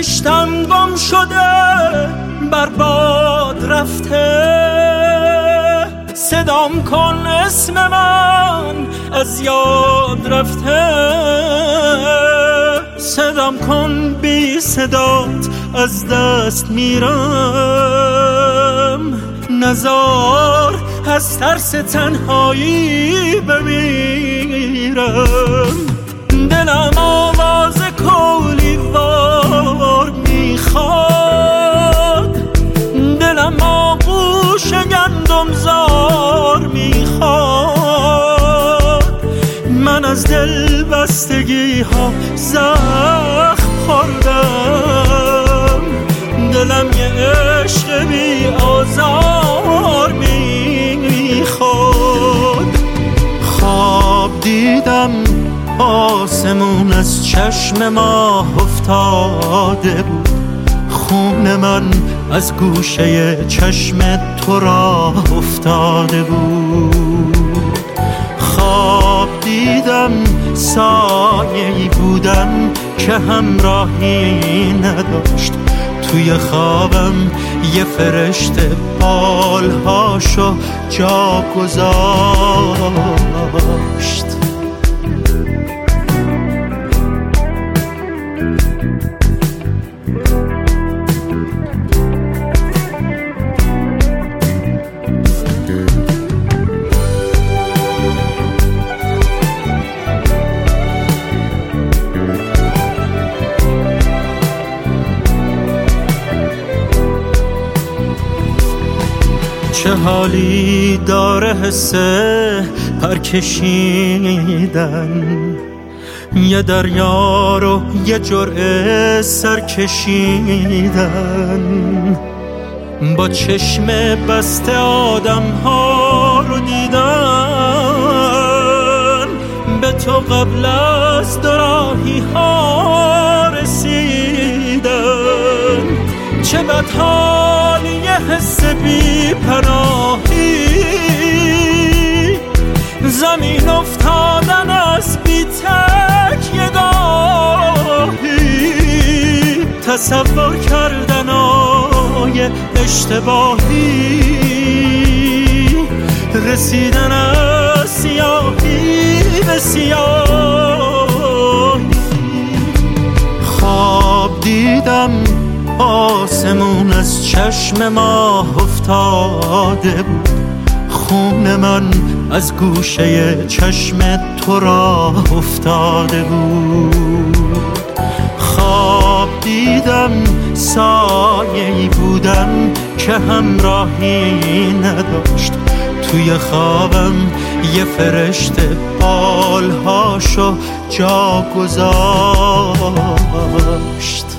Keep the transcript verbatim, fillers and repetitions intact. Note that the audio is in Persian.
بهشتم گم شده برباد رفته، صدام کن اسم من از یاد رفته، صدام کن بی صدات از دست میرم، نزار از ترس تنهایی بمیرم. دلم آواز کولی وار میخواد، دلم آغوش گندم زار میخواد، من از دل بستگی ها زخم خوردم، دلم یه عشق بی آزار میخواد. خواب دیدم آسمون از چشم ماه افتاده بود، خون من از گوشه چشم تو راه افتاده بود. خواب دیدم سایه‌ای بودم که همراهی نداشت، توی خوابم یه فرشته بالهاشو جا گذاشت. چه حالی داره حسه پرکشیدن، یه دریا رو یه جرعه سر کشیدن، با چشم بسته آدم ها رو دیدن، به تو قبل از دوراهی ها رسیدن. چه بدحالی یه حس بی پناهی، زمین افتادن از بی تک یه گاهی، تصور کردن آی اشتباهی، رسیدن از سیاهی به سیاهی. خواب دیدم آسمون از چشم ماه افتاده بود، خون من از گوشه چشم تو راه افتاده بود. خواب دیدم سایه‌ای بودم که همراهی نداشت، توی خوابم یه فرشته بالهاشو جا گذاشت.